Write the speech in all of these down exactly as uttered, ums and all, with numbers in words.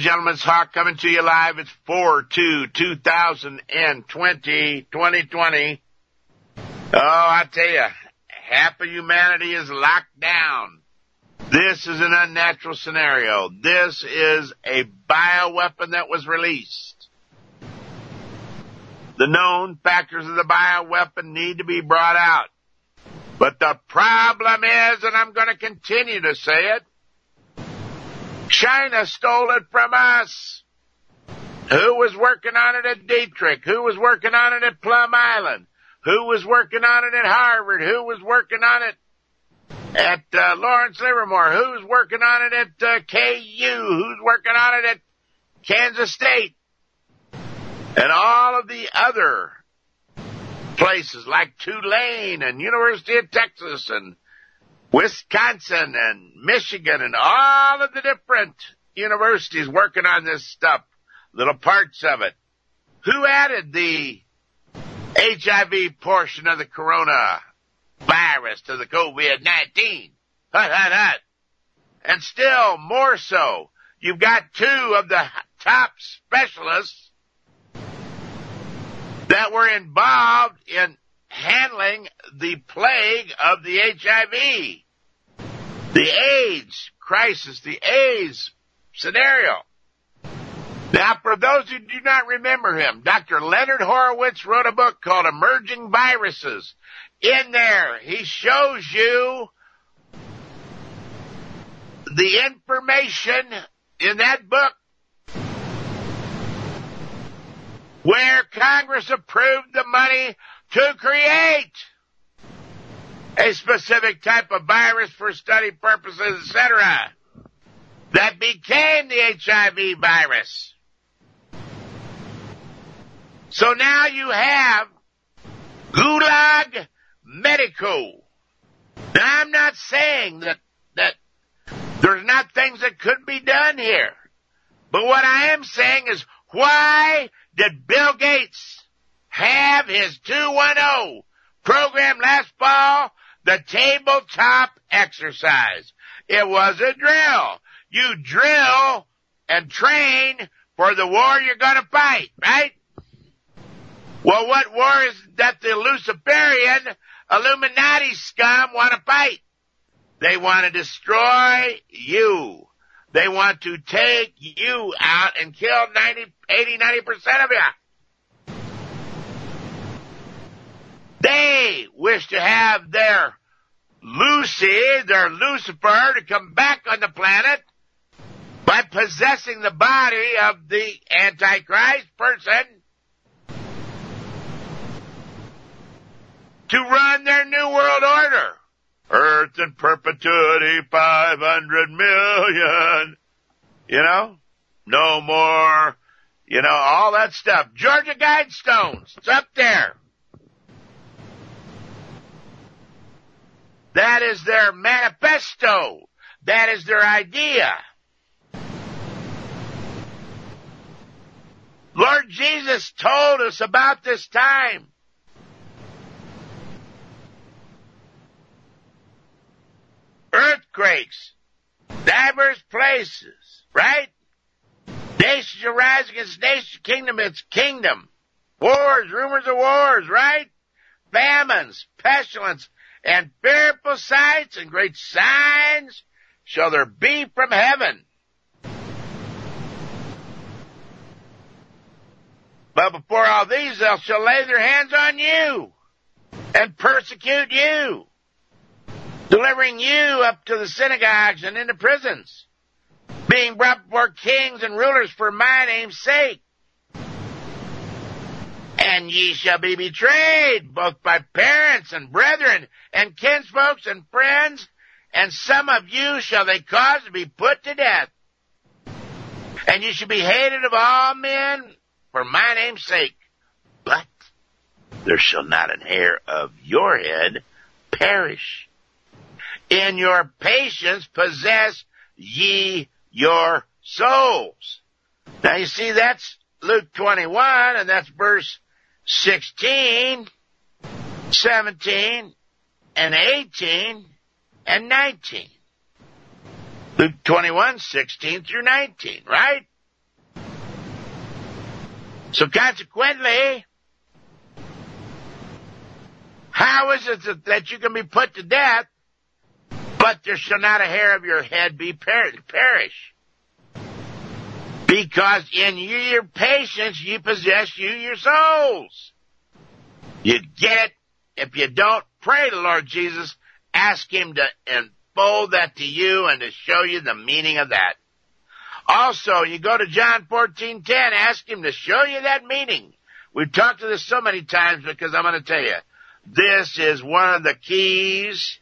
Gentleman's Hawk coming to you live. It's four two two thousand twenty, twenty twenty. Oh, I tell you, half of humanity is locked down. This is an unnatural scenario. This is a bioweapon that was released. The known factors of the bioweapon need to be brought out. But the problem is, and I'm going to continue to say it, China stole it from us. Who was working on it at Dietrich? Who was working on it at Plum Island? Who was working on it at Harvard? Who was working on it at uh, Lawrence Livermore? Who's working on it at uh, K U? Who's working on it at Kansas State? And all of the other places like Tulane and University of Texas and Wisconsin and Michigan and all of the different universities working on this stuff, little parts of it. Who added the H I V portion of the corona virus to the COVID nineteen? Hut, hut, hut. And still more so, you've got two of the top specialists that were involved in handling the plague of the H I V, the AIDS crisis, the AIDS scenario. Now, for those who do not remember him, Doctor Leonard Horowitz wrote a book called Emerging Viruses. In there, he shows you the information in that book where Congress approved the money to create a specific type of virus for study purposes, et cetera, that became the H I V virus. So now you have Gulag Medico. Now, I'm not saying that, that there's not things that could be done here. But what I am saying is, why did Bill Gates have his two one oh program last fall, the tabletop exercise? It was a drill. You drill and train for the war you're going to fight, right? Well, what war is that the Luciferian Illuminati scum want to fight? They want to destroy you. They want to take you out and kill ninety, eighty, ninety percent of you. They wish to have their Lucy, their Lucifer, to come back on the planet by possessing the body of the Antichrist person to run their new world order. Earth in perpetuity, five hundred million. You know? No more. You know, all that stuff. Georgia Guidestones. It's up there. That is their manifesto. That is their idea. Lord Jesus told us about this time. Earthquakes, diverse places, right? Nations arise against nation, kingdom against kingdom. Wars, rumors of wars, right? Famines, pestilence, and fearful sights and great signs shall there be from heaven. But before all these, they shall lay their hands on you and persecute you, delivering you up to the synagogues and into prisons, being brought before kings and rulers for my name's sake. And ye shall be betrayed, both by parents and brethren and kinsfolks and friends, and some of you shall they cause to be put to death. And you shall be hated of all men for my name's sake. But there shall not an hair of your head perish. In your patience possess ye your souls. Now you see, that's Luke twenty-one, and that's verse sixteen, seventeen, and eighteen, and nineteen. Luke twenty-one, sixteen through nineteen, right? So consequently, how is it that you can be put to death, but there shall not a hair of your head be per- perish? Because in your patience ye possess you your souls. You get it. If you don't, pray the Lord Jesus. Ask Him to unfold that to you and to show you the meaning of that. Also, you go to John fourteen ten, ask Him to show you that meaning. We've talked to this so many times because I'm going to tell you, this is one of the keys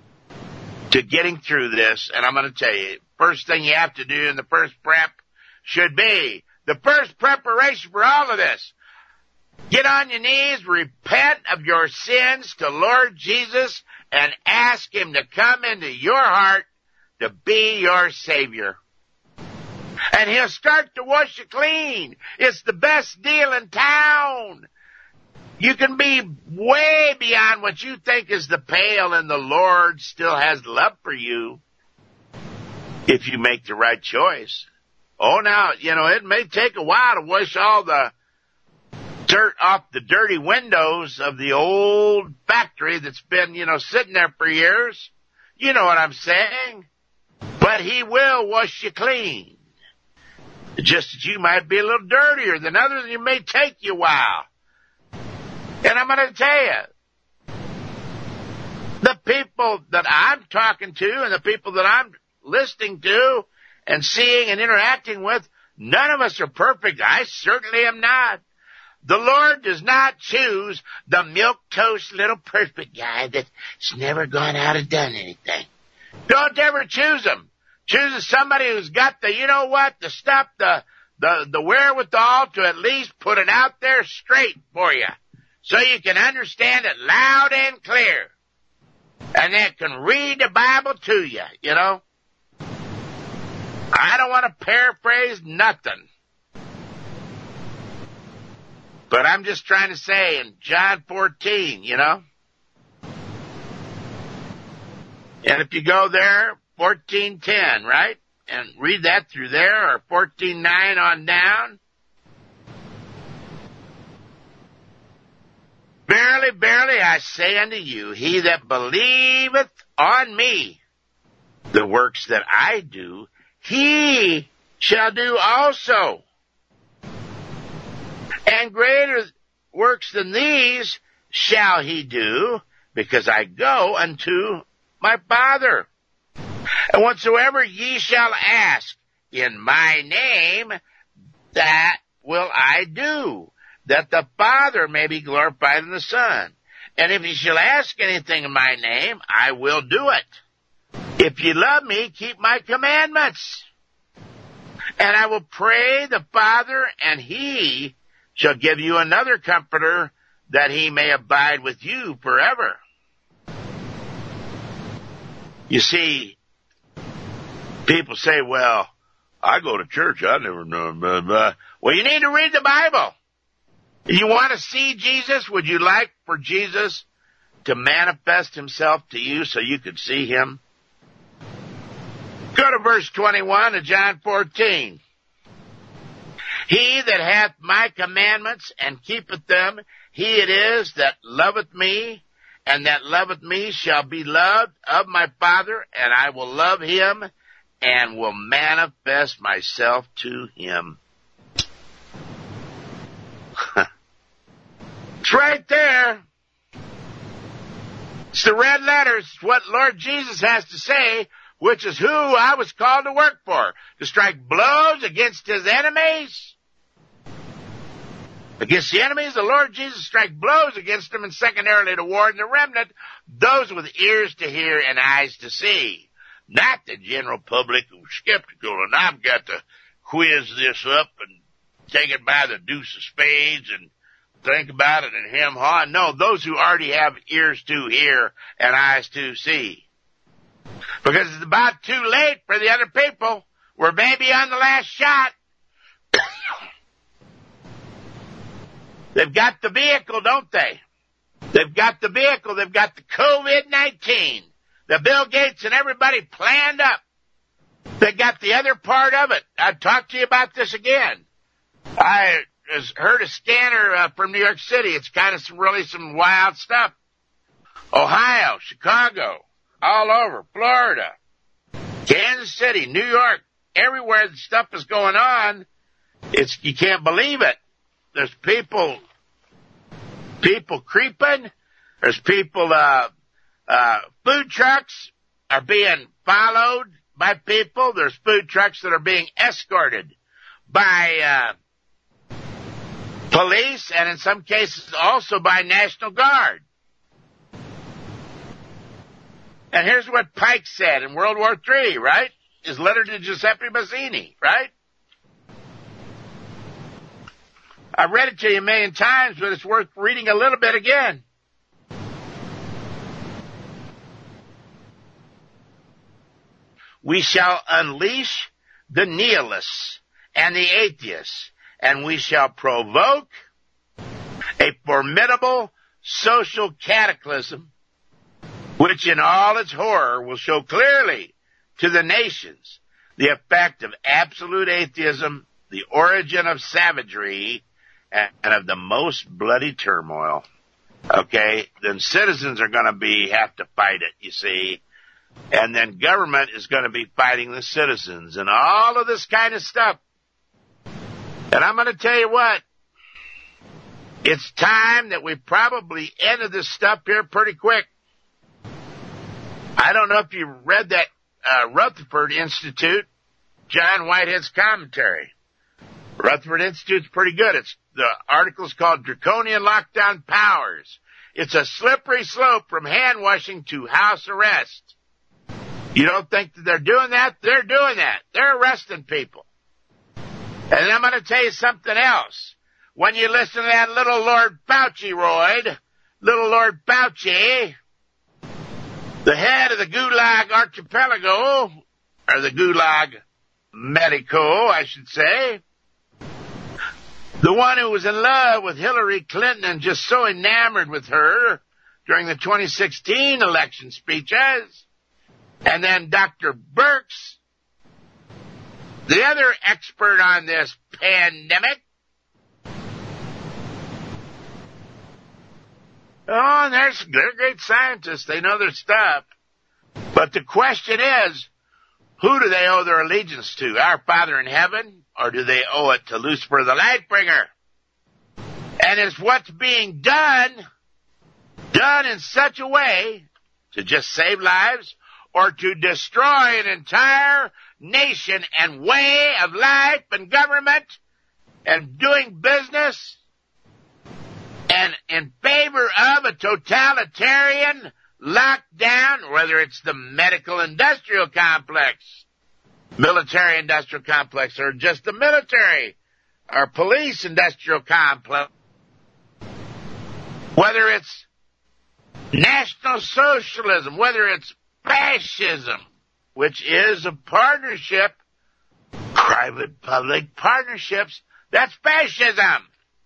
to getting through this. And I'm going to tell you, first thing you have to do in the first prep should be the first preparation for all of this. Get on your knees, repent of your sins to Lord Jesus, and ask Him to come into your heart to be your Savior. And He'll start to wash you clean. It's the best deal in town. You can be way beyond what you think is the pale, and the Lord still has love for you if you make the right choice. Oh, now, you know, it may take a while to wash all the dirt off the dirty windows of the old factory that's been, you know, sitting there for years. You know what I'm saying? But He will wash you clean. Just as you might be a little dirtier than others, and it may take you a while. And I'm going to tell you, the people that I'm talking to and the people that I'm listening to and seeing and interacting with, none of us are perfect. I certainly am not. The Lord does not choose the milquetoast little perfect guy that's never gone out and done anything. Don't ever choose him. Choose somebody who's got the, you know what, the stuff, the, the, the wherewithal to at least put it out there straight for you, so you can understand it loud and clear. And they can read the Bible to you, you know. I don't want to paraphrase nothing. But I'm just trying to say in John fourteen, you know. And if you go there, fourteen ten, right? And read that through there, or fourteen nine on down. Verily, verily, I say unto you, he that believeth on me, the works that I do, he shall do also. And greater works than these shall he do, because I go unto my Father. And whatsoever ye shall ask in my name, that will I do, that the Father may be glorified in the Son. And if ye shall ask anything in my name, I will do it. If ye love me, keep my commandments. And I will pray the Father, and he shall give you another comforter, that he may abide with you forever. You see, people say, well, I go to church, I never know. Blah, blah. Well, you need to read the Bible. You want to see Jesus? Would you like for Jesus to manifest himself to you so you could see him? Go to verse twenty-one of John fourteen. He that hath my commandments and keepeth them, he it is that loveth me, and that loveth me shall be loved of my Father, and I will love him, and will manifest myself to him. It's right there. It's the red letters. It's what Lord Jesus has to say, which is who I was called to work for, to strike blows against his enemies. Against the enemies, the Lord Jesus strike blows against them, and secondarily to warn the remnant, those with ears to hear and eyes to see. Not the general public who's skeptical, and I've got to quiz this up and take it by the deuce of spades and think about it and hem haw. No, those who already have ears to hear and eyes to see. Because it's about too late for the other people. We're maybe on the last shot. They've got the vehicle, don't they? They've got the vehicle. They've got the COVID nineteen. The Bill Gates and everybody planned up. They got the other part of it. I've talked to you about this again. I has heard a scanner uh, from New York City. It's kind of some, really some wild stuff. Ohio, Chicago, all over, Florida, Kansas City, New York, everywhere the stuff is going on, it's, you can't believe it. There's people, people creeping. There's people, uh, uh, food trucks are being followed by people. There's food trucks that are being escorted by, uh, police and in some cases also by National Guard. And here's what Pike said in World War Three, right? His letter to Giuseppe Mazzini, right? I've read it to you a million times, but it's worth reading a little bit again. We shall unleash the nihilists and the atheists, and we shall provoke a formidable social cataclysm, which in all its horror will show clearly to the nations the effect of absolute atheism, the origin of savagery, and of the most bloody turmoil. Okay? Then citizens are going to be, have to fight it, you see. And then government is going to be fighting the citizens and all of this kind of stuff. And I'm going to tell you what, it's time that we probably ended this stuff here pretty quick. I don't know if you read that uh, Rutherford Institute, John Whitehead's commentary. Rutherford Institute's pretty good. It's the article's called Draconian Lockdown Powers. It's a slippery slope from hand washing to house arrest. You don't think that they're doing that? They're doing that. They're arresting people. And I'm going to tell you something else. When you listen to that little Lord Fauci, Royd, little Lord Fauci, the head of the Gulag Archipelago, or the Gulag Medico, I should say, the one who was in love with Hillary Clinton and just so enamored with her during the twenty sixteen election speeches, and then Doctor Birx, the other expert on this pandemic. Oh, and they're, they're great scientists. They know their stuff. But the question is, who do they owe their allegiance to? Our Father in heaven? Or do they owe it to Lucifer the Lightbringer? And is what's being done, done in such a way to just save lives or to destroy an entire nation and way of life and government and doing business and in favor of a totalitarian lockdown, whether it's the medical industrial complex, military industrial complex, or just the military or police industrial complex, whether it's National Socialism, whether it's fascism, which is a partnership, private-public partnerships, that's fascism.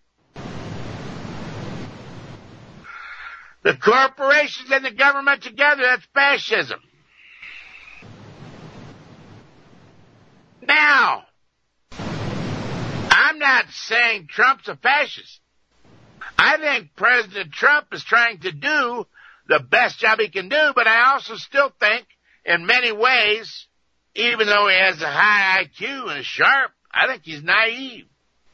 The corporations and the government together, that's fascism. Now, I'm not saying Trump's a fascist. I think President Trump is trying to do the best job he can do, but I also still think, in many ways, even though he has a high I Q and is sharp, I think he's naive.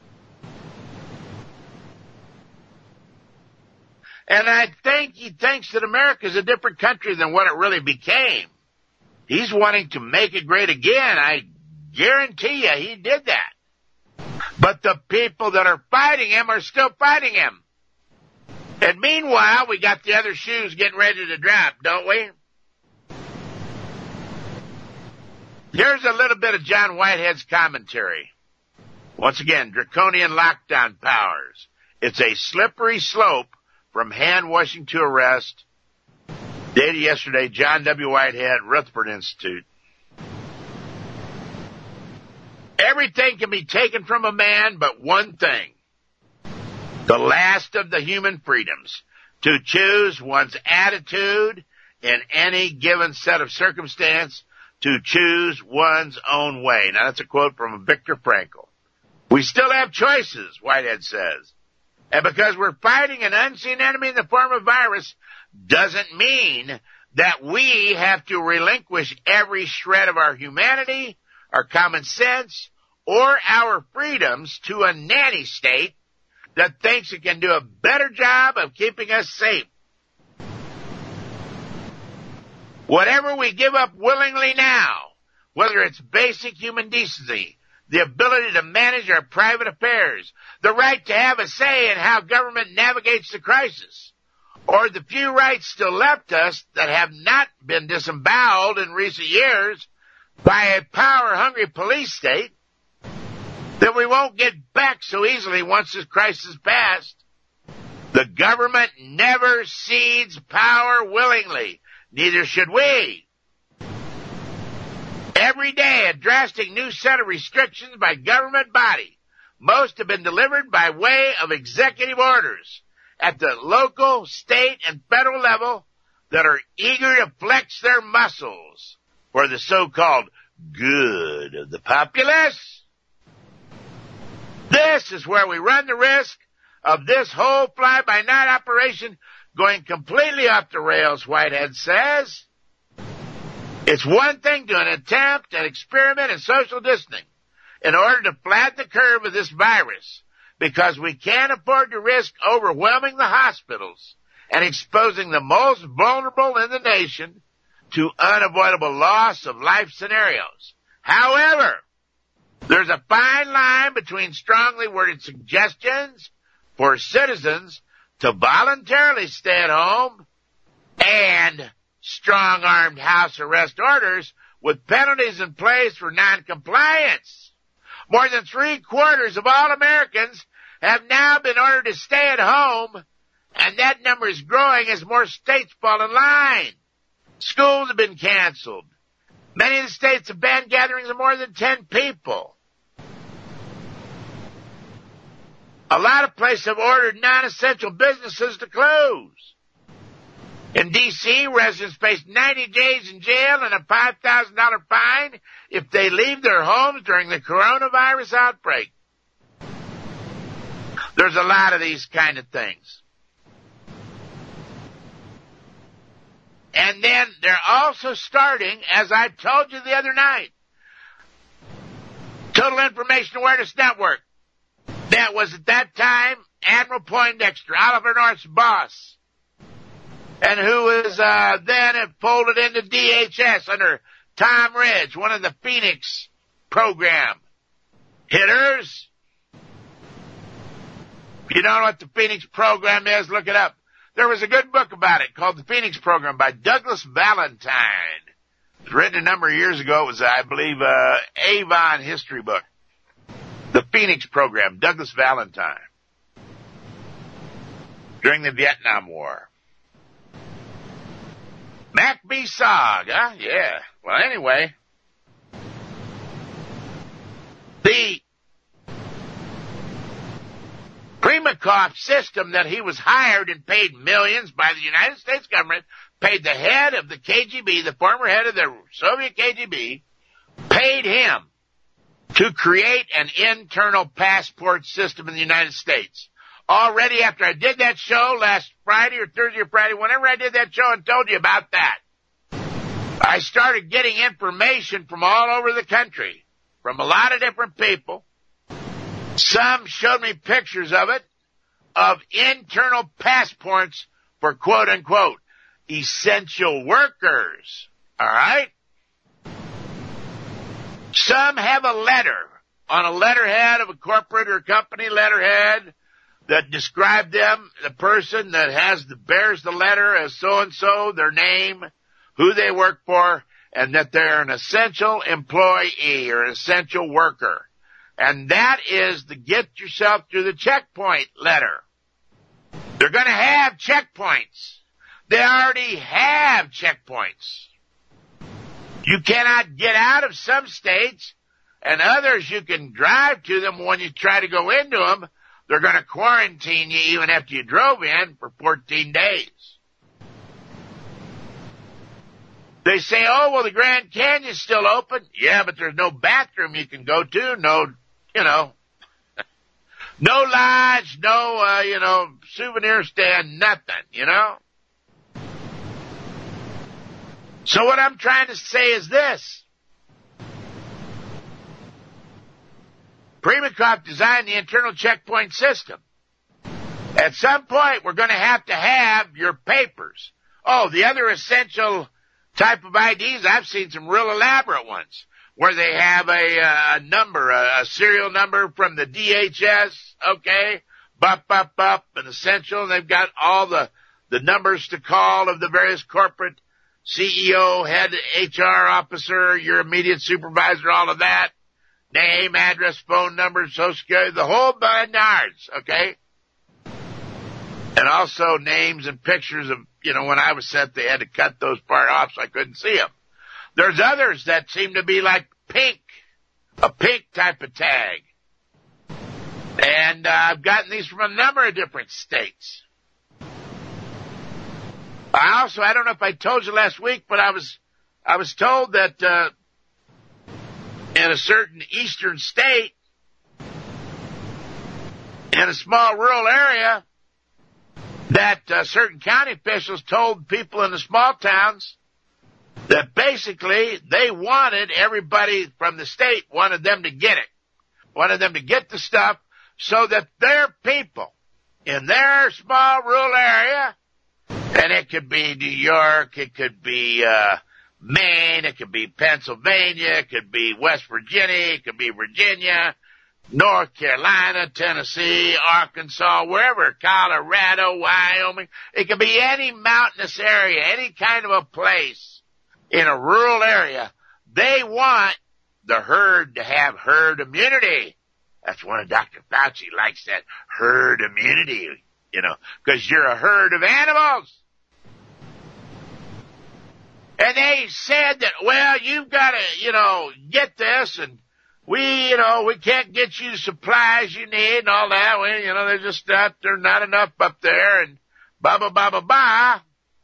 And I think he thinks that America is a different country than what it really became. He's wanting to make it great again. I guarantee you he did that. But the people that are fighting him are still fighting him. And meanwhile, we got the other shoes getting ready to drop, don't we? Here's a little bit of John Whitehead's commentary. Once again, Draconian Lockdown Powers. It's a slippery slope from hand washing to arrest. Dated yesterday, John W. Whitehead, Rutherford Institute. Everything can be taken from a man but one thing. The last of the human freedoms. To choose one's attitude in any given set of circumstance. To choose one's own way. Now that's a quote from Viktor Frankl. We still have choices, Whitehead says. And because we're fighting an unseen enemy in the form of virus doesn't mean that we have to relinquish every shred of our humanity, our common sense, or our freedoms to a nanny state that thinks it can do a better job of keeping us safe. Whatever we give up willingly now, whether it's basic human decency, the ability to manage our private affairs, the right to have a say in how government navigates the crisis, or the few rights still left us that have not been disemboweled in recent years by a power-hungry police state, then we won't get back so easily once this crisis is past. The government never cedes power willingly. Neither should we. Every day, a drastic new set of restrictions by government body. Most have been delivered by way of executive orders at the local, state, and federal level that are eager to flex their muscles for the so-called good of the populace. This is where we run the risk of this whole fly-by-night operation going completely off the rails, Whitehead says. It's one thing to an attempt at experiment in social distancing in order to flatten the curve of this virus, because we can't afford to risk overwhelming the hospitals and exposing the most vulnerable in the nation to unavoidable loss of life scenarios. However, there's a fine line between strongly worded suggestions for citizens to voluntarily stay at home and strong-armed house arrest orders with penalties in place for noncompliance. More than three-quarters of all Americans have now been ordered to stay at home, and that number is growing as more states fall in line. Schools have been canceled. Many of the states have banned gatherings of more than ten people. A lot of places have ordered non-essential businesses to close. In D C, residents face ninety days in jail and a five thousand dollars fine if they leave their homes during the coronavirus outbreak. There's a lot of these kind of things. And then they're also starting, as I told you the other night, Total Information Awareness Network. That was at that time Admiral Poindexter, Oliver North's boss, and who was uh, then folded into D H S under Tom Ridge, one of the Phoenix program hitters. If you don't know what the Phoenix program is, look it up. There was a good book about it called The Phoenix Program by Douglas Valentine. It was written a number of years ago. It was, I believe, uh, Avon history book. The Phoenix Program, Douglas Valentine. During the Vietnam War. Mac B. Sog, huh? Yeah. Well, anyway. The Primakov system that he was hired and paid millions by the United States government, paid the head of the K G B, the former head of the Soviet K G B, paid him to create an internal passport system in the United States. Already after I did that show last Friday or Thursday or Friday, whenever I did that show and told you about that, I started getting information from all over the country, from a lot of different people. Some showed me pictures of it, of internal passports for quote-unquote essential workers. All right? Some have a letter on a letterhead of a corporate or company letterhead that describe them, the person that has the, bears the letter as so-and-so, their name, who they work for, and that they're an essential employee or an essential worker. And that is the get yourself through the checkpoint letter. They're going to have checkpoints. They already have checkpoints. You cannot get out of some states, and others you can drive to them. When you try to go into them, they're going to quarantine you even after you drove in for fourteen days. They say, oh, well, the Grand Canyon's still open. Yeah, but there's no bathroom you can go to, no, you know, No lodge, no, uh, you know, souvenir stand, nothing, you know? So what I'm trying to say is this. Primakov designed the internal checkpoint system. At some point, we're going to have to have your papers. Oh, the other essential type of I Ds, I've seen some real elaborate ones where they have a, a number, a, a serial number from the D H S, okay, bup, bup, bup, an essential, and they've got all the, the numbers to call of the various corporate C E O, head H R officer, your immediate supervisor, all of that. Name, address, phone number, social security, the whole nine yards, okay? And also names and pictures of, you know, when I was sent, they had to cut those part off so I couldn't see them. There's others that seem to be like pink, a pink type of tag. And uh, I've gotten these from a number of different states. I also, I don't know if I told you last week, but I was, I was told that, uh, in a certain eastern state, in a small rural area, that uh, certain county officials told people in the small towns that basically they wanted everybody from the state, wanted them to get it, wanted them to get the stuff so that their people in their small rural area, and it could be New York, it could be uh Maine, it could be Pennsylvania, it could be West Virginia, it could be Virginia, North Carolina, Tennessee, Arkansas, wherever, Colorado, Wyoming. It could be any mountainous area, any kind of a place in a rural area. They want the herd to have herd immunity. That's one of Doctor Fauci likes, that herd immunity, you know, because you're a herd of animals. And they said that, well, you've got to, you know, get this, and we, you know, we can't get you the supplies you need and all that. We, you know, there's just not, there's not enough up there, and blah, blah, blah, blah, blah.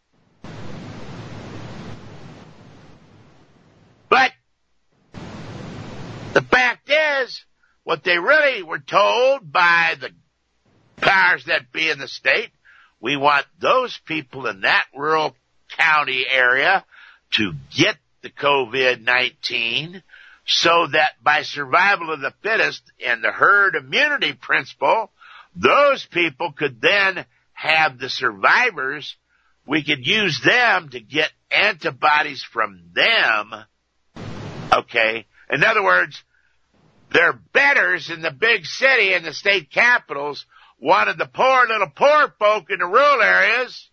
But the fact is, what they really were told by the powers that be in the state, we want those people in that rural county area to get the COVID nineteen so that by survival of the fittest and the herd immunity principle, those people could then have the survivors. We could use them to get antibodies from them. Okay. In other words, their betters in the big city and the state capitals wanted the poor little poor folk in the rural areas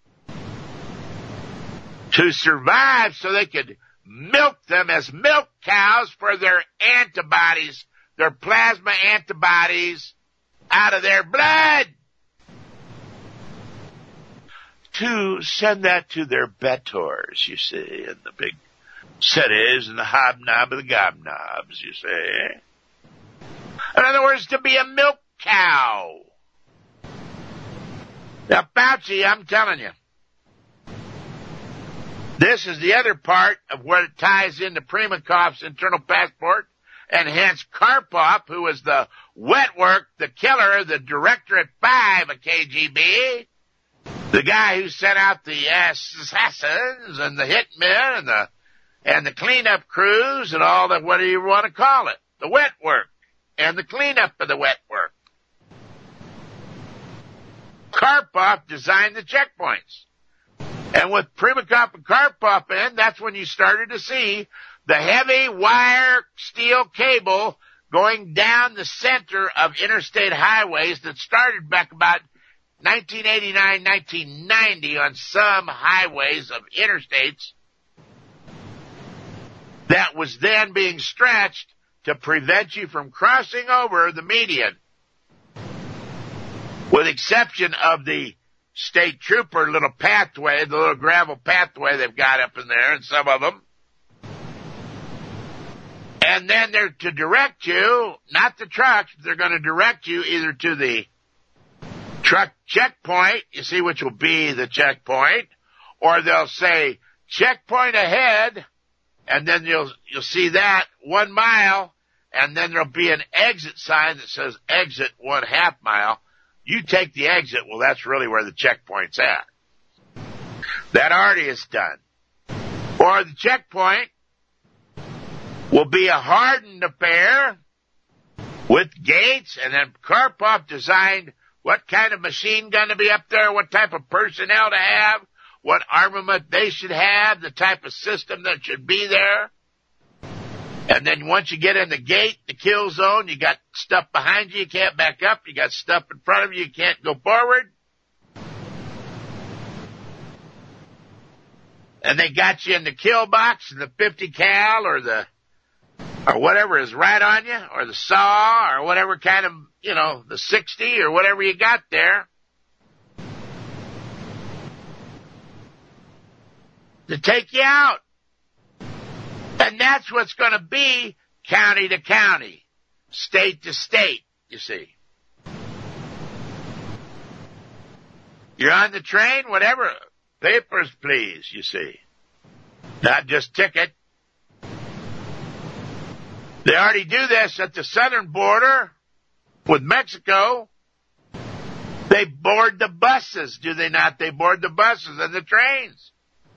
to survive so they could milk them as milk cows for their antibodies, their plasma antibodies out of their blood, to send that to their bettors, you see, in the big cities and the hobnob of the gobnobs, you see. In other words, to be a milk cow. Now, Fauci, I'm telling you, this is the other part of where it ties into Primakov's internal passport, and hence Karpov, who was the wet work, the killer, the director at five of K G B, the guy who sent out the assassins and the hitmen and the and the cleanup crews and all that, what do you want to call it, the wet work and the cleanup of the wet work. Karpov designed the checkpoints. And with Primakov and Karpov in, that's when you started to see the heavy wire steel cable going down the center of interstate highways that started back about nineteen eighty-nine, nineteen ninety on some highways of interstates that was then being stretched to prevent you from crossing over the median, with exception of the state trooper little pathway, the little gravel pathway they've got up in there, and some of them. And then they're to direct you, not the trucks, but they're going to direct you either to the truck checkpoint, you see, which will be the checkpoint, or they'll say checkpoint ahead, and then you'll you'll see that one mile, and then there'll be an exit sign that says exit one half mile. You take the exit, well, that's really where the checkpoint's at. That already is done. Or the checkpoint will be a hardened affair with gates, and then Karpov designed what kind of machine gun to be up there, what type of personnel to have, what armament they should have, the type of system that should be there. And then once you get in the gate, the kill zone, you got stuff behind you, you can't back up. You got stuff in front of you, you can't go forward. And they got you in the kill box, and the fifty cal or the, or whatever is right on you, or the saw, or whatever kind of, you know, the sixty or whatever you got there. To take you out. And that's what's going to be county to county, state to state, you see. You're on the train, whatever. Papers, please, you see. Not just ticket. They already do this at the southern border with Mexico. They board the buses, do they not? They board the buses and the trains.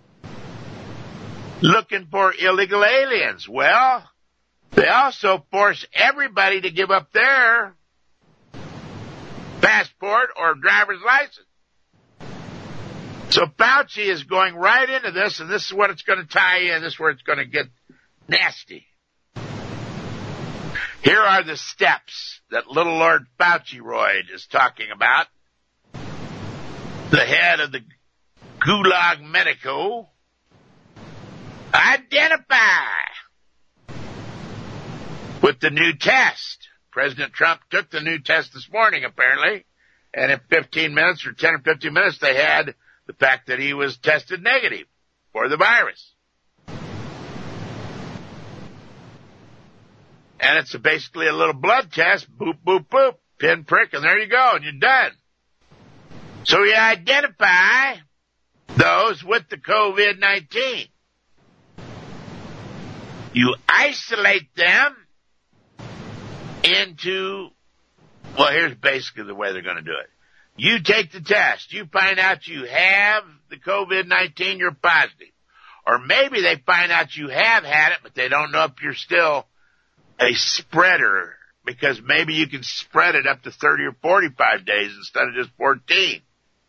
Looking for illegal aliens. Well, they also force everybody to give up their passport or driver's license. So Fauci is going right into this, and this is what it's going to tie in. This is where it's going to get nasty. Here are the steps that little Lord Fauci-roid is talking about. The head of the Gulag Medico. Identify with the new test. President Trump took the new test this morning, apparently, and in fifteen minutes or ten or fifteen minutes, they had the fact that he was tested negative for the virus. And it's a basically a little blood test, boop, boop, boop, pin prick, and there you go, and you're done. So you identify those with the COVID nineteen. You isolate them into, well, here's basically the way they're going to do it. You take the test. You find out you have the COVID nineteen, you're positive. Or maybe they find out you have had it, but they don't know if you're still a spreader, because maybe you can spread it up to thirty or forty-five days instead of just fourteen.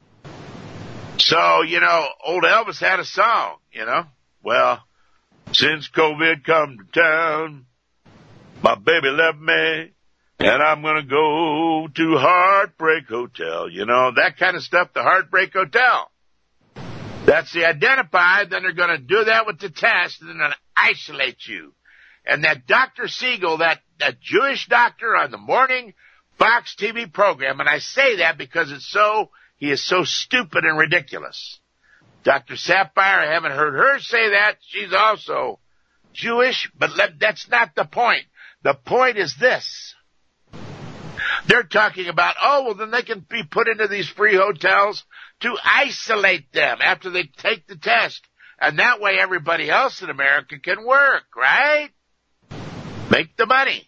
So, you know, old Elvis had a song, you know. Well, since COVID come to town, my baby left me, and I'm going to go to Heartbreak Hotel. You know, that kind of stuff, the Heartbreak Hotel. That's the identify. Then they're going to do that with the test, and then they're going to isolate you. And that Doctor Siegel, that, that Jewish doctor on the morning Fox T V program, and I say that because it's so, he is so stupid and ridiculous. Doctor Sapphire, I haven't heard her say that. She's also Jewish, but let, that's not the point. The point is this. They're talking about, oh, well, then they can be put into these free hotels to isolate them after they take the test. And that way everybody else in America can work, right? Make the money.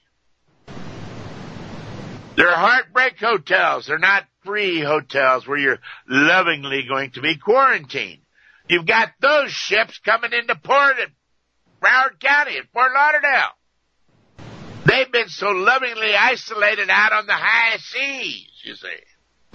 They're Heartbreak Hotels. They're not free hotels where you're lovingly going to be quarantined. You've got those ships coming into port at Broward County at Fort Lauderdale. They've been so lovingly isolated out on the high seas, you see.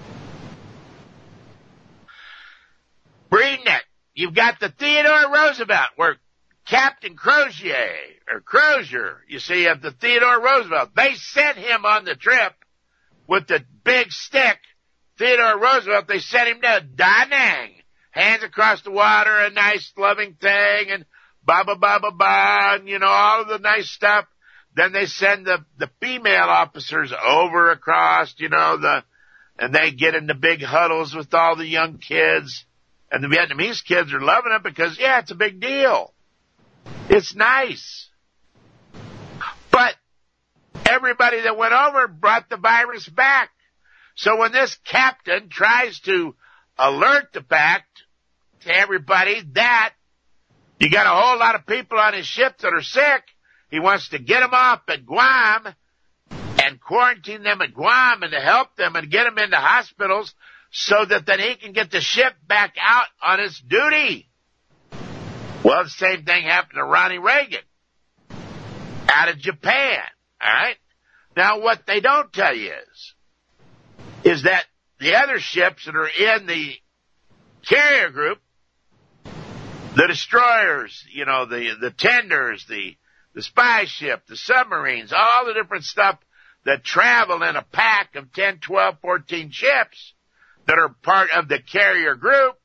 Reading it. You've got the Theodore Roosevelt, where Captain Crozier, or Crozier, you see, of the Theodore Roosevelt. They sent him on the trip with the big stick. Theodore Roosevelt, they sent him to Da Nang. Hands across the water, a nice loving thing, and ba ba ba ba ba, and you know, all of the nice stuff. Then they send the, the female officers over across, you know, the, and they get in the big huddles with all the young kids. And the Vietnamese kids are loving it because, yeah, it's a big deal. It's nice. But everybody that went over brought the virus back. So when this captain tries to alert the fact to everybody that you got a whole lot of people on his ship that are sick, He wants to get them off at Guam and quarantine them at Guam and to help them and get them into hospitals so that then he can get the ship back out on its duty. Well, the same thing happened to Ronnie Reagan out of Japan, all right? Now, what they don't tell you is, is that the other ships that are in the carrier group, the destroyers, you know, the, the tenders, the, the spy ship, the submarines, all the different stuff that travel in a pack of ten, twelve, fourteen ships that are part of the carrier group,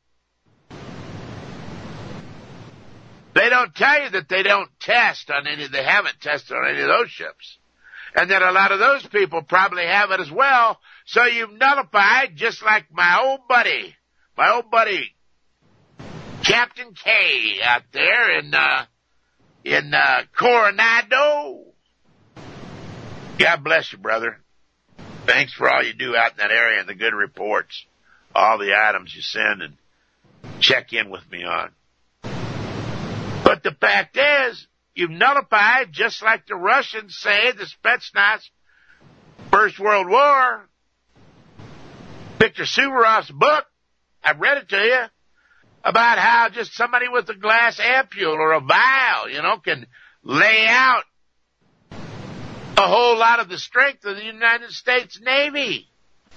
they don't tell you that they don't test on any, they haven't tested on any of those ships. And that a lot of those people probably have it as well. So you've nullified, just like my old buddy, my old buddy, Captain K out there in, uh, in, uh, Coronado. God bless you, brother. Thanks for all you do out in that area and the good reports. All the items you send and check in with me on. But the fact is, you've nullified, just like the Russians say, the Spetsnaz, First World War. Victor Suvorov's book, I've read it to you, about how just somebody with a glass ampule or a vial, you know, can lay out a whole lot of the strength of the United States Navy.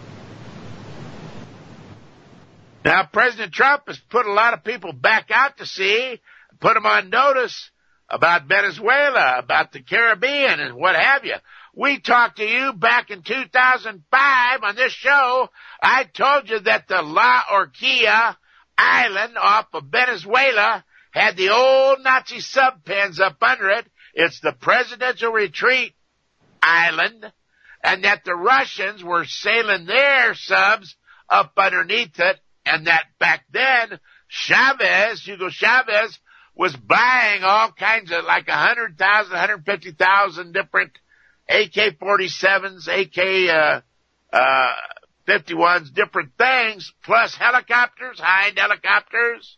Now, President Trump has put a lot of people back out to sea, put them on notice about Venezuela, about the Caribbean, and what have you. We talked to you back in two thousand five on this show. I told you that the La Orquilla Island off of Venezuela had the old Nazi sub pens up under it. It's the presidential retreat island, and that the Russians were sailing their subs up underneath it, and that back then, Chavez, Hugo Chavez, was buying all kinds of, like one hundred thousand, one hundred fifty thousand different A K forty-sevens, A K uh, uh, fifty-ones, different things, plus helicopters, high-end helicopters.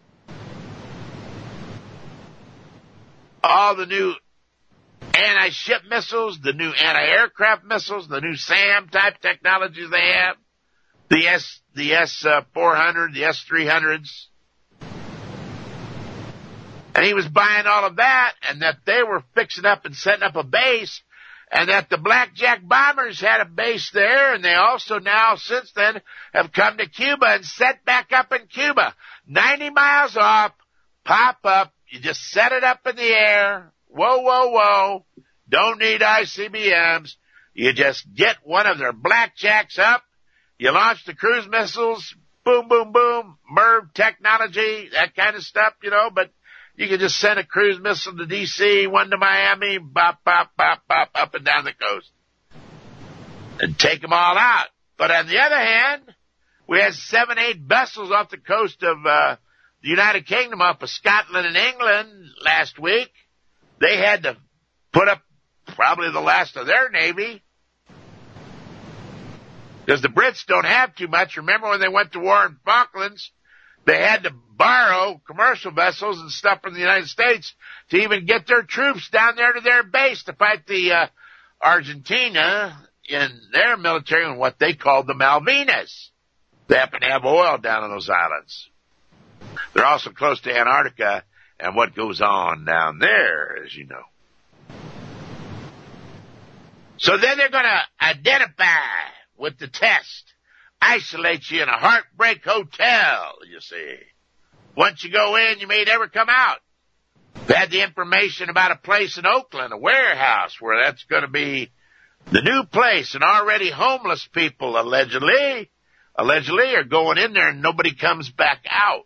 All the new anti-ship missiles, the new anti-aircraft missiles, the new SAM type technologies they have, the S, the S four hundred, the S three hundreds. And he was buying all of that, and that they were fixing up and setting up a base, and that the Blackjack bombers had a base there, and they also now, since then, have come to Cuba and set back up in Cuba. ninety miles off, pop up, you just set it up in the air. Whoa, whoa, whoa. Don't need I C B Ms. You just get one of their Blackjacks up, you launch the cruise missiles, boom, boom, boom, M I R V technology, that kind of stuff, you know, but you can just send a cruise missile to D C, one to Miami, bop, bop, bop, bop, up and down the coast. And take them all out. But on the other hand, we had seven, eight vessels off the coast of uh the United Kingdom, off of Scotland and England last week. They had to put up probably the last of their Navy. Because the Brits don't have too much. Remember when they went to war in Falklands? They had to borrow commercial vessels and stuff from the United States to even get their troops down there to their base to fight the uh, Argentina in their military and what they called the Malvinas. They happen to have oil down on those islands. They're also close to Antarctica and what goes on down there, as you know. So then they're going to identify with the test. Isolate you in a heartbreak hotel, you see. Once you go in, you may never come out. We've had the information about a place in Oakland, a warehouse, where that's going to be the new place, and already homeless people, allegedly, allegedly are going in there and nobody comes back out.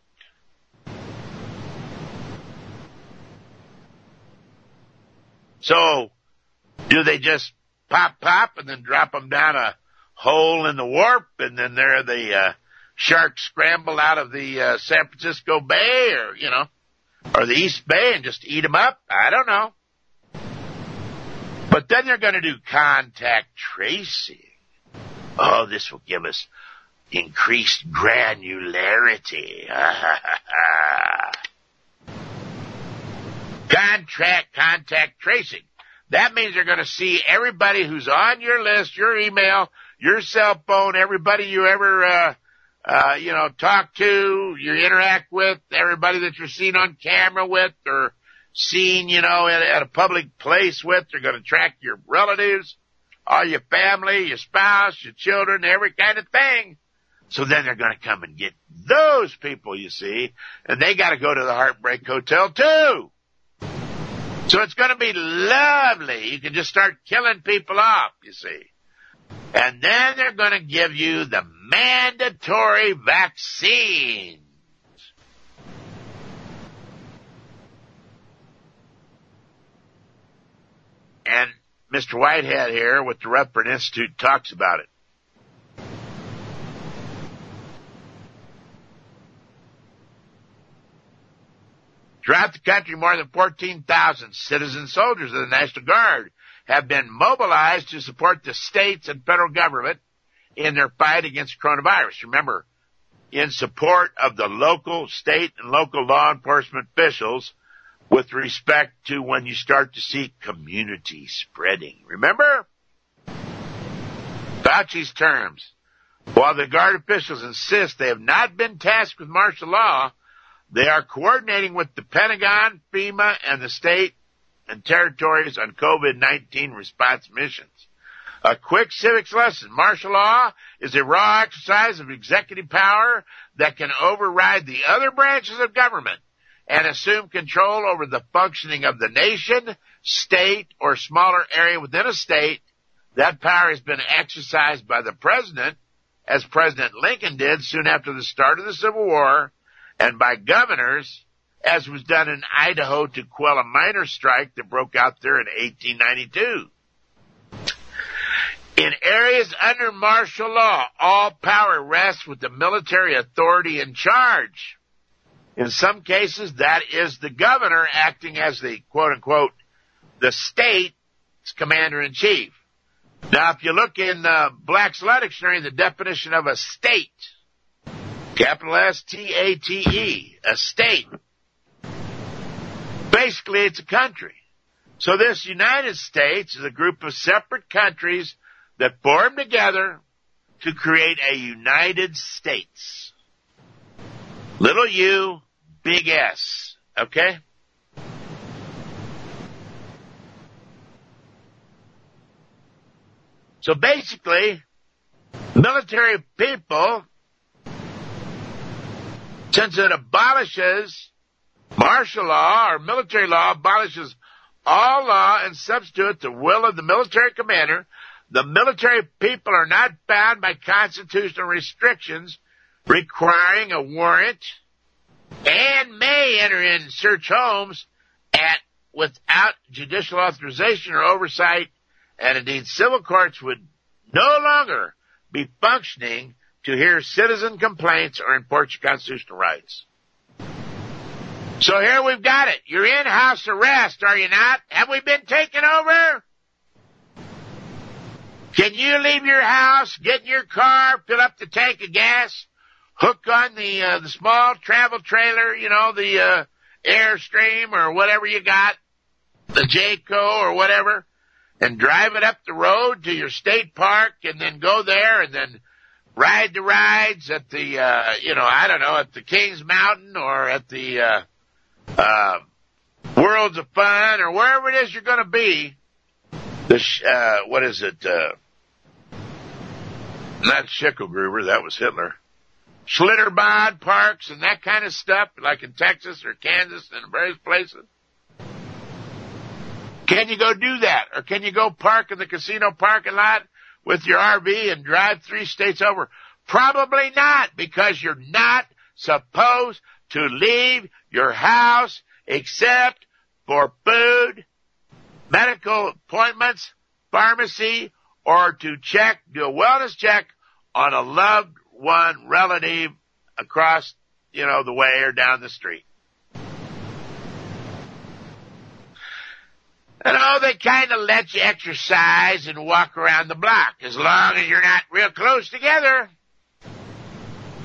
So, do they just pop, pop, and then drop them down a hole in the warp, and then there the uh, sharks scramble out of the uh, San Francisco Bay, or, you know, or the East Bay, and just eat them up? I don't know. But then they're going to do contact tracing. Oh, this will give us increased granularity. Contract contact tracing. That means they're going to see everybody who's on your list, your email, your cell phone, everybody you ever, uh, uh, you know, talk to, you interact with, everybody that you're seen on camera with or seen, you know, at, at a public place with. They're going to track your relatives, all your family, your spouse, your children, every kind of thing. So then they're going to come and get those people, you see, and they got to go to the Heartbreak Hotel too. So it's going to be lovely. You can just start killing people off, you see. And then they're going to give you the mandatory vaccines. And Mister Whitehead here with the Rutherford Institute talks about it. Throughout the country, more than fourteen thousand citizen soldiers of the National Guard have been mobilized to support the states and federal government in their fight against coronavirus. Remember, in support of the local, state, and local law enforcement officials with respect to when you start to see community spreading. Remember? Fauci's terms. While the Guard officials insist they have not been tasked with martial law, they are coordinating with the Pentagon, FEMA, and the state and territories on COVID nineteen response missions. A quick civics lesson. Martial law is a raw exercise of executive power that can override the other branches of government and assume control over the functioning of the nation, state, or smaller area within a state. That power has been exercised by the president, as President Lincoln did soon after the start of the Civil War, and by governors, as was done in Idaho to quell a miners' strike that broke out there in eighteen ninety-two. In areas under martial law, all power rests with the military authority in charge. In some cases, that is the governor acting as the, quote-unquote, the state's commander-in-chief. Now, if you look in uh, Black's Law Dictionary, the definition of a state, capital S T A T E, a state, basically it's a country. So this United States is a group of separate countries that form together to create a United States. Little U, big S, okay? So basically, military people, since it abolishes martial law or military law, abolishes all law and substitutes the will of the military commander, the military people are not bound by constitutional restrictions requiring a warrant and may enter in search homes at without judicial authorization or oversight, and indeed civil courts would no longer be functioning to hear citizen complaints or enforce your constitutional rights. So here we've got it. You're in house arrest, are you not? Have we been taken over? Can you leave your house, get in your car, fill up the tank of gas, hook on the uh, the small travel trailer, you know, the uh, Airstream or whatever you got, the Jayco or whatever, and drive it up the road to your state park and then go there and then ride the rides at the, uh, you know, I don't know, at the Kings Mountain or at the uh, uh, Worlds of Fun or wherever it is you're going to be. The, sh- uh, what is it? Uh, not Schicklgruber, that was Hitler. Schlitterbahn parks and that kind of stuff, like in Texas or Kansas and various places. Can you go do that? Or can you go park in the casino parking lot with your R V and drive three states over? Probably not, because you're not supposed to leave your house except for food, medical appointments, pharmacy, or to check, do a wellness check on a loved one relative across, you know, the way or down the street. And oh, they kind of let you exercise and walk around the block as long as you're not real close together.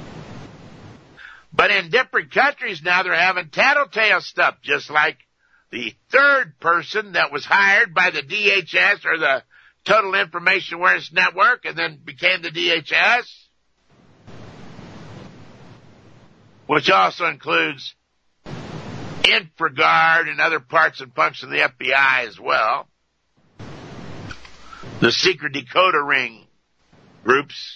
But in different countries now, they're having tattletale stuff, just like the third person that was hired by the D H S or the Total Information Awareness Network and then became the D H S, which also includes InfraGard and other parts and functions of the F B I as well. The secret decoder ring groups.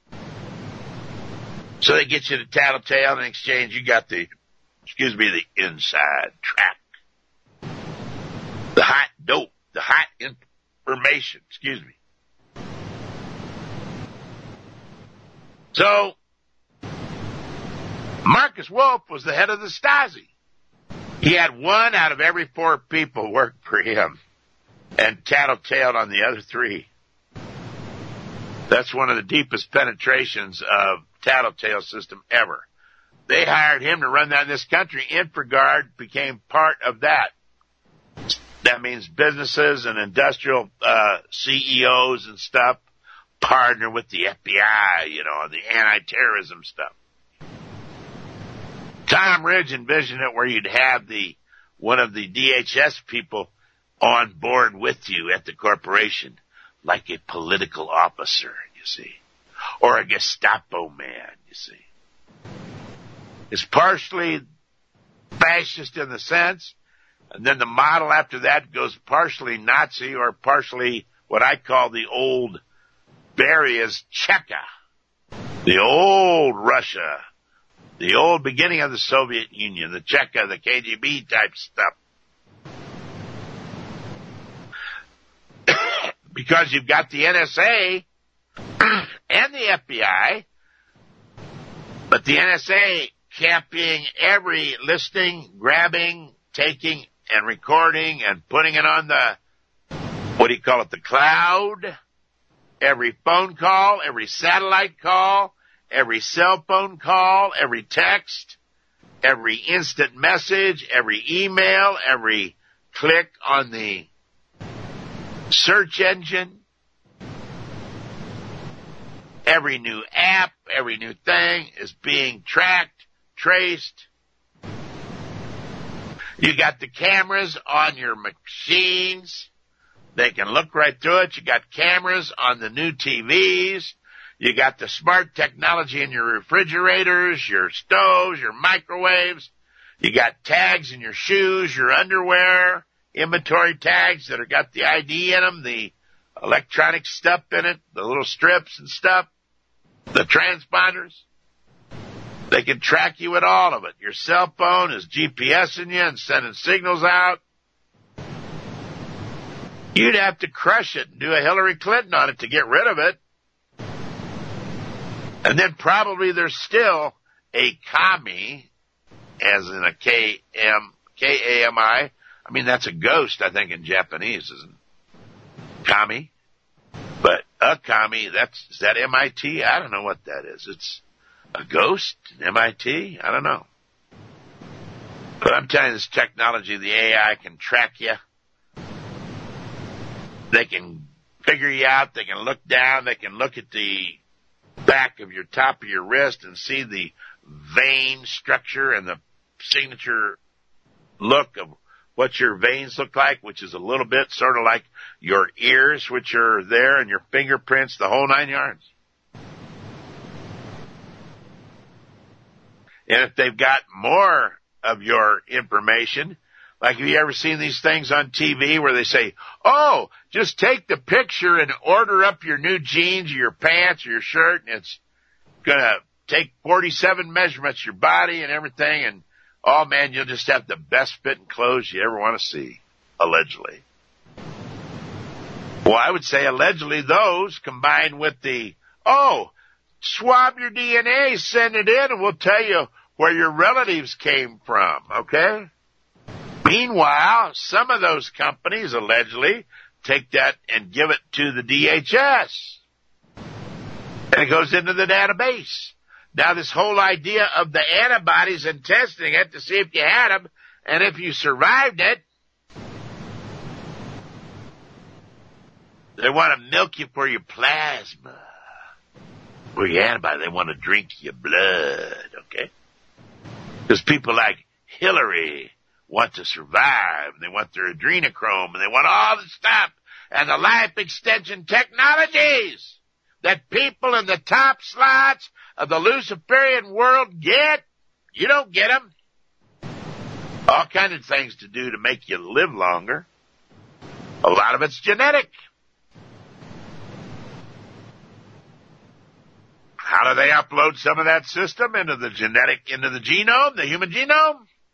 So they get you to Tattletale, and in exchange you got the, excuse me, the inside track. The hot dope, the hot information, excuse me. So, Marcus Wolf was the head of the Stasi. He had one out of every four people work for him and tattletaled on the other three. That's one of the deepest penetrations of tattletale system ever. They hired him to run that in this country. InfraGard became part of that. That means businesses and industrial uh C E Os and stuff partner with the F B I, you know, on the anti-terrorism stuff. Tom Ridge envisioned it where you'd have the one of the D H S people on board with you at the corporation, like a political officer, you see, or a Gestapo man, you see. It's partially fascist in the sense, and then the model after that goes partially Nazi or partially what I call the old Beria's Cheka, the old Russia, the old beginning of the Soviet Union, the Cheka, the K G B type stuff. Because you've got the N S A and the F B I, but the N S A copying every listing, grabbing, taking, and recording and putting it on the, what do you call it, the cloud, every phone call, every satellite call, every cell phone call, every text, every instant message, every email, every click on the search engine, every new app, every new thing is being tracked, traced. You got the cameras on your machines. They can look right through it. You got cameras on the new T Vs. You got the smart technology in your refrigerators, your stoves, your microwaves. You got tags in your shoes, your underwear, inventory tags that have got the I D in them, the electronic stuff in it, the little strips and stuff, the transponders. They can track you with all of it. Your cell phone is GPSing you and sending signals out. You'd have to crush it and do a Hillary Clinton on it to get rid of it. And then probably there's still a kami, as in a K M, K A M I. I mean, that's a ghost, I think, in Japanese, isn't it? Kami. But a kami, that's, is that M I T? I don't know what that is. It's a ghost? M I T? I don't know. But I'm telling you, this technology, the A I can track you. They can figure you out. They can look down. They can look at the back of your top of your wrist and see the vein structure and the signature look of what your veins look like, which is a little bit sort of like your ears, which are there, and your fingerprints, the whole nine yards. And if they've got more of your information, like have you ever seen these things on T V where they say, oh, just take the picture and order up your new jeans or your pants or your shirt, and it's going to take forty-seven measurements of your body and everything, and oh man, you'll just have the best fitting clothes you ever want to see, allegedly. Well, I would say allegedly those combined with the, oh, swab your D N A, send it in, and we'll tell you where your relatives came from, okay? Meanwhile, some of those companies allegedly take that and give it to the D H S. And it goes into the database. Now, this whole idea of the antibodies and testing it to see if you had them and if you survived it, they want to milk you for your plasma. For your antibody, they want to drink your blood, okay? Because people like Hillary want to survive. They want their adrenochrome, and they want all the stuff and the life extension technologies that people in the top slots of the Luciferian world get. You don't get them. All kinds of things to do to make you live longer. A lot of it's genetic. How do they upload some of that system into the genetic, into the genome, the human genome?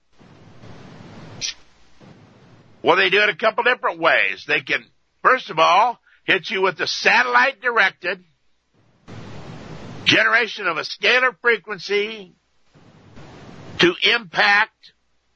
Well, they do it a couple different ways. They can, first of all, hit you with a satellite-directed generation of a scalar frequency to impact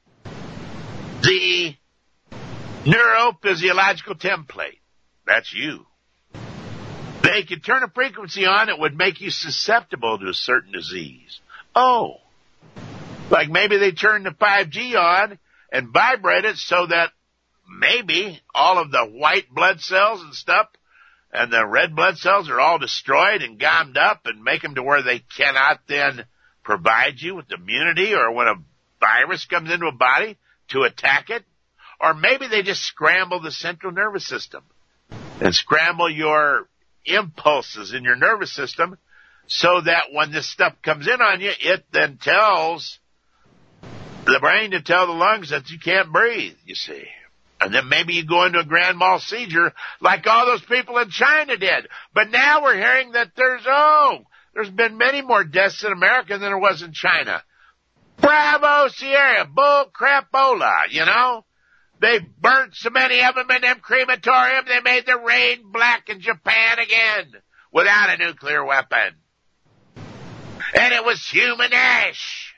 the neurophysiological template. That's you. They could turn a frequency on that would make you susceptible to a certain disease. Oh, like maybe they turn the five G on and vibrate it so that maybe all of the white blood cells and stuff and the red blood cells are all destroyed and gommed up and make them to where they cannot then provide you with immunity, or when a virus comes into a body to attack it. Or maybe they just scramble the central nervous system and scramble your impulses in your nervous system so that when this stuff comes in on you, it then tells the brain to tell the lungs that you can't breathe, you see. And then maybe you go into a grand mal seizure like all those people in China did. But now we're hearing that there's, oh, there's been many more deaths in America than there was in China. Bravo, Sierra, bull crapola, you know? They burnt so many of them in them crematorium, they made the rain black in Japan again without a nuclear weapon. And it was human ash.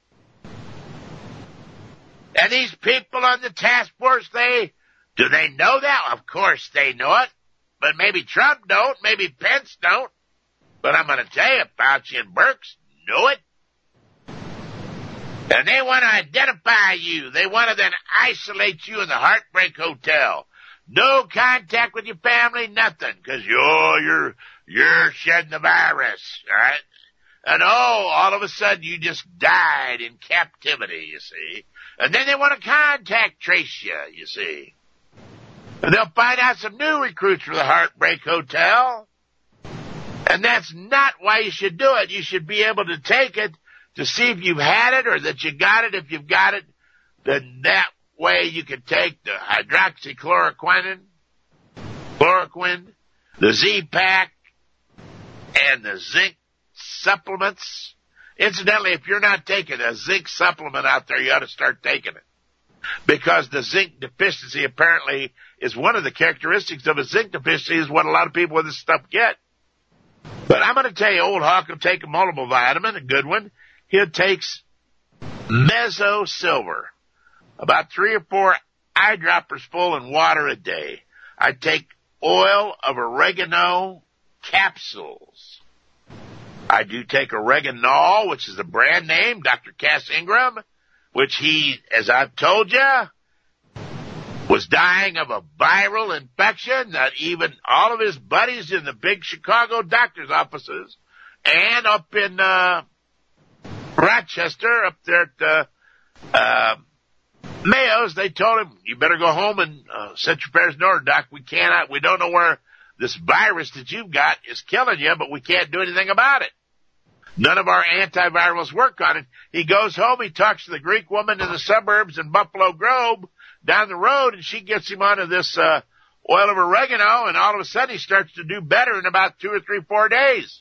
And these people on the task force, they, do they know that? Of course they know it. But maybe Trump don't, maybe Pence don't. But I'm going to tell you, Fauci and Birx know it. And they want to identify you. They want to then isolate you in the Heartbreak Hotel. No contact with your family, nothing, because you're, you're, you're shedding the virus, all right? And oh, all of a sudden you just died in captivity, you see. And then they want to contact trace you, you see. And they'll find out some new recruits for the Heartbreak Hotel. And that's not why you should do it. You should be able to take it to see if you've had it or that you got it. If you've got it, then that way you can take the hydroxychloroquine, chloroquine, the Z-Pack, and the zinc supplements. Incidentally, if you're not taking a zinc supplement out there, you ought to start taking it. Because the zinc deficiency apparently is one of the characteristics of a zinc deficiency is what a lot of people with this stuff get. But I'm going to tell you, old Hawk will take a multiple vitamin, a good one. He takes Meso Silver, about three or four eyedroppers full in water a day. I take oil of oregano capsules. I do take oreganol, which is the brand name, Doctor Cass Ingram, which he, as I've told you, was dying of a viral infection that even all of his buddies in the big Chicago doctor's offices and up in uh Rochester, up there at uh, uh, Mayo's, they told him, you better go home and uh, set your affairs in order, Doc. We cannot, we don't know where this virus that you've got is killing you, but we can't do anything about it. None of our antivirals work on it. He goes home, he talks to the Greek woman in the suburbs in Buffalo Grove down the road, and she gets him onto this uh, oil of oregano, and all of a sudden he starts to do better in about two or three, four days.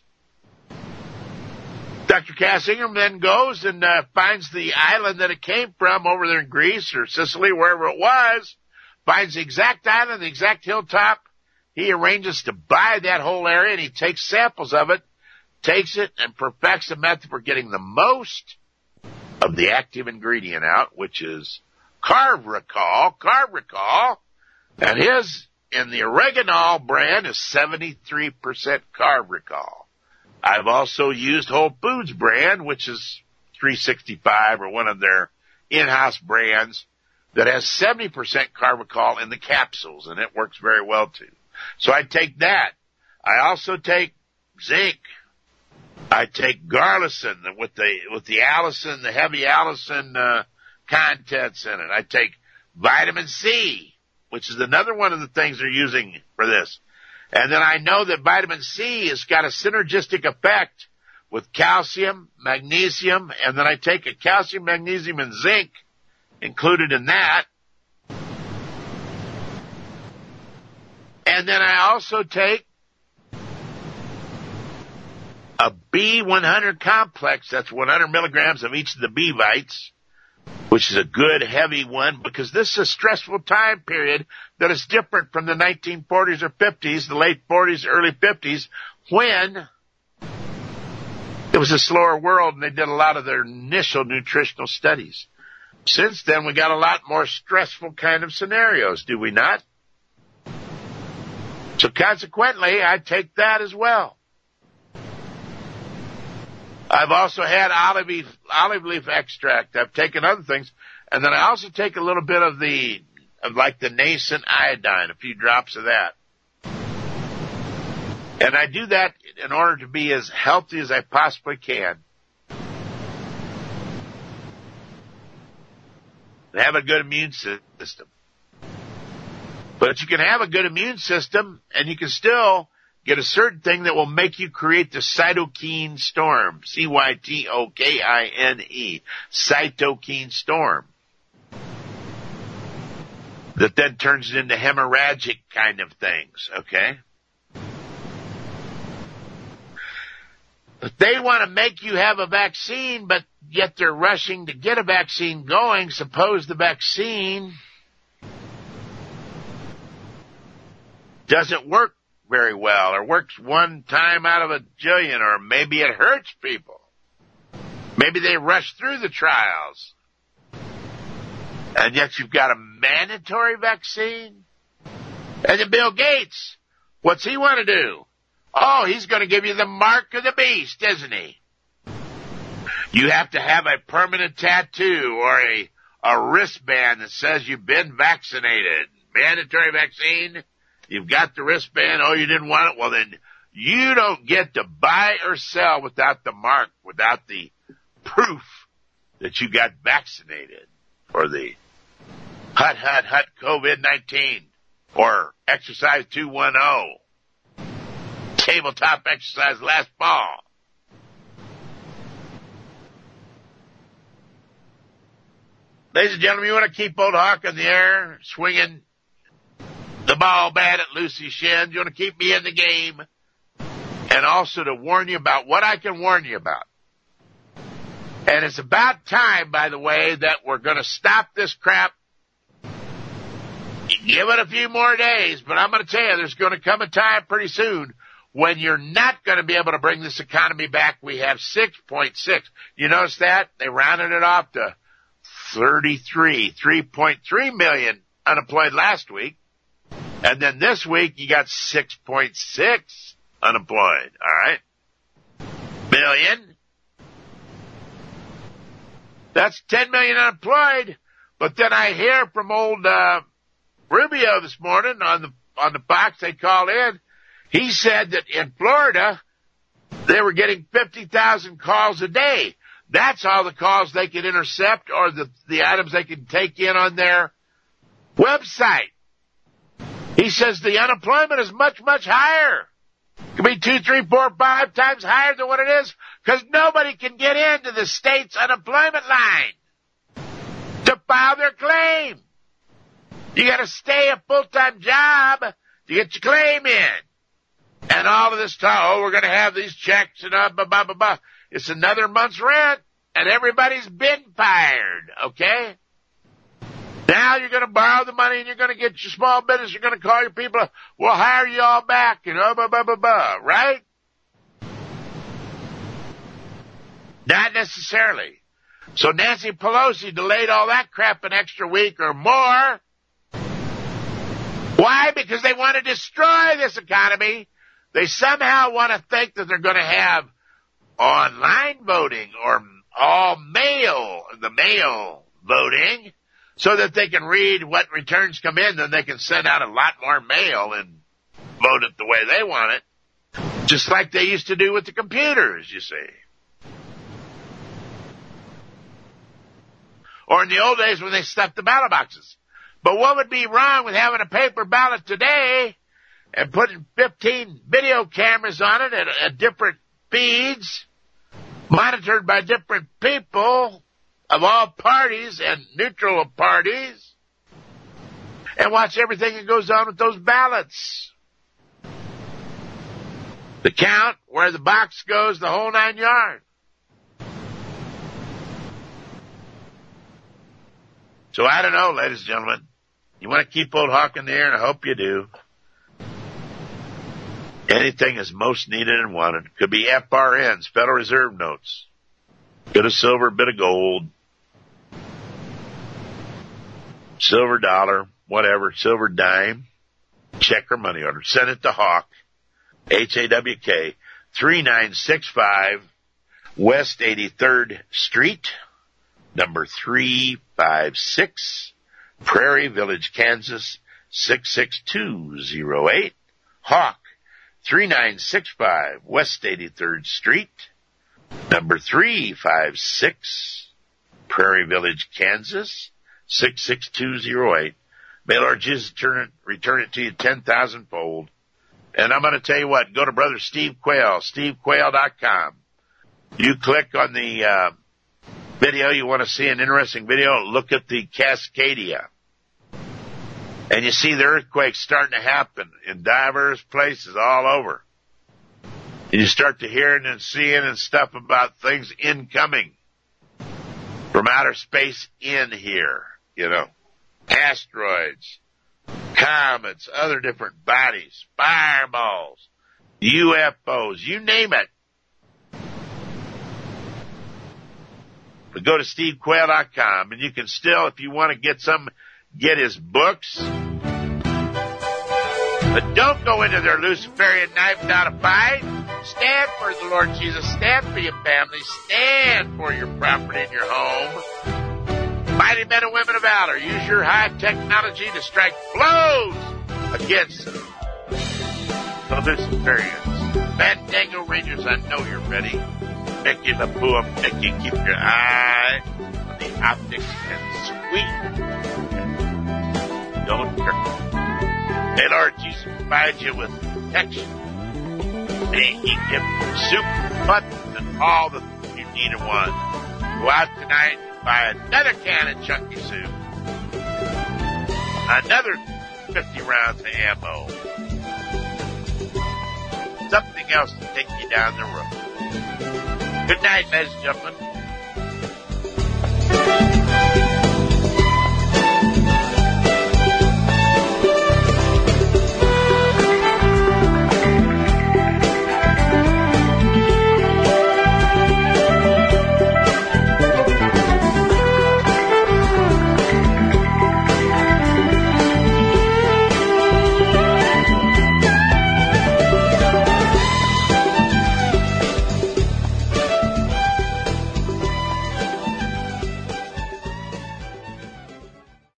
Doctor Cass Ingram then goes and uh, finds the island that it came from over there in Greece or Sicily, wherever it was, finds the exact island, the exact hilltop. He arranges to buy that whole area, and he takes samples of it, takes it, and perfects a method for getting the most of the active ingredient out, which is Carvrecol, Carvrecol, and his, in the Oreganol brand, is seventy-three percent Carvrecol. I've also used Whole Foods brand, which is three sixty-five or one of their in-house brands that has seventy percent Carvrecol in the capsules, and it works very well too. So I take that. I also take zinc. I take Garlicin with the with the Allison, the heavy Allison uh, contents in it. I take vitamin C, which is another one of the things they're using for this. And then I know that vitamin C has got a synergistic effect with calcium, magnesium, and then I take a calcium, magnesium, and zinc included in that. And then I also take a B one hundred complex. That's one hundred milligrams of each of the B vites, which is a good heavy one, because this is a stressful time period that is different from the nineteen forties or fifties, the late forties, early fifties, when it was a slower world and they did a lot of their initial nutritional studies. Since then, we got a lot more stressful kind of scenarios, do we not? So consequently, I take that as well. I've also had olive leaf, olive leaf extract. I've taken other things. And then I also take a little bit of the, of like the nascent iodine, a few drops of that. And I do that in order to be as healthy as I possibly can. And have a good immune system. But you can have a good immune system and you can still get a certain thing that will make you create the cytokine storm. C Y T O K I N E. Cytokine storm. That then turns it into hemorrhagic kind of things, okay? But they want to make you have a vaccine, but yet they're rushing to get a vaccine going. Suppose the vaccine doesn't work very well, or works one time out of a jillion, or maybe it hurts people. Maybe they rush through the trials. And yet you've got a mandatory vaccine? And then Bill Gates, what's he want to do? Oh, he's going to give you the mark of the beast, isn't he? You have to have a permanent tattoo or a, a wristband that says you've been vaccinated. Mandatory vaccine. You've got the wristband. Oh, you didn't want it? Well, then you don't get to buy or sell without the mark, without the proof that you got vaccinated for the hut, hut, hut COVID nineteen or exercise two ten, tabletop exercise last fall. Ladies and gentlemen, you want to keep old Hawk in the air, swinging the ball bat at Lucy's shins. You want to keep me in the game. And also to warn you about what I can warn you about. And it's about time, by the way, that we're going to stop this crap. Give it a few more days, but I'm going to tell you, there's going to come a time pretty soon when you're not going to be able to bring this economy back. We have six point six. You notice that? They rounded it off to thirty-three, three point three million unemployed last week. And then this week, you got six point six unemployed, all right? Million. That's ten million unemployed. But then I hear from old uh, Rubio this morning on the on the box they called in. He said that in Florida, they were getting fifty thousand calls a day. That's all the calls they can intercept or the, the items they can take in on their website. He says the unemployment is much, much higher. It could be two, three, four, five times higher than what it is because nobody can get into the state's unemployment line to file their claim. You got to stay a full-time job to get your claim in. And all of this talk, oh, we're going to have these checks and blah, blah, blah, blah, blah. It's another month's rent and everybody's been fired, okay? Now you're going to borrow the money and you're going to get your small business. You're going to call your people. We'll hire you all back, you know, blah, blah, blah, blah, right? Not necessarily. So Nancy Pelosi delayed all that crap an extra week or more. Why? Because they want to destroy this economy. They somehow want to think that they're going to have online voting or all mail, the mail voting, so that they can read what returns come in, then they can send out a lot more mail and vote it the way they want it. Just like they used to do with the computers, you see. or in the old days when they stuffed the ballot boxes. But what would be wrong with having a paper ballot today and putting fifteen video cameras on it at, at different speeds, monitored by different people of all parties and neutral parties, and watch everything that goes on with those ballots? The count, where the box goes, the whole nine yards. So I don't know, ladies and gentlemen. You want to keep old Hawk in the air, and I hope you do. Anything is most needed and wanted. Could be F R Ns, Federal Reserve notes. Bit of silver, bit of gold. Silver dollar, whatever, silver dime. Check or money order. Send it to Hawk, H A W K, three nine six five West eighty-third Street, number three five six, Prairie Village, Kansas, six six two zero eight. Hawk, three nine six five West eighty-third Street, number three five six, Prairie Village, Kansas, six six two zero eight. May Lord Jesus turn it, return it to you ten thousand fold. And I'm going to tell you what, go to Brother Steve Quayle, steve quayle dot com. You click on the uh, video, you want to see an interesting video, look at the Cascadia. And you see the earthquakes starting to happen in diverse places all over. And you start to hearing and seeing and stuff about things incoming from outer space in here, you know. Asteroids, comets, other different bodies, fireballs, U F Os, you name it. But go to steve quayle dot com, and you can still, if you want to get some, get his books. But don't go into their Luciferian knife without a fight. Stand for the Lord Jesus. Stand for your family. Stand for your property and your home. Mighty men and women of valor, use your high technology to strike blows against the Luciferians. Fandango Rangers, I know you're ready. Mickey the Pooh, Mickey, keep your eye on the optics and squeeze. Don't turn. May Lord Jesus provide you with protection. May He give you soup, buttons, and all that you need and want. Go out tonight and buy another can of Chunky Soup. Another fifty rounds of ammo. Something else to take you down the road. Good night, ladies and gentlemen.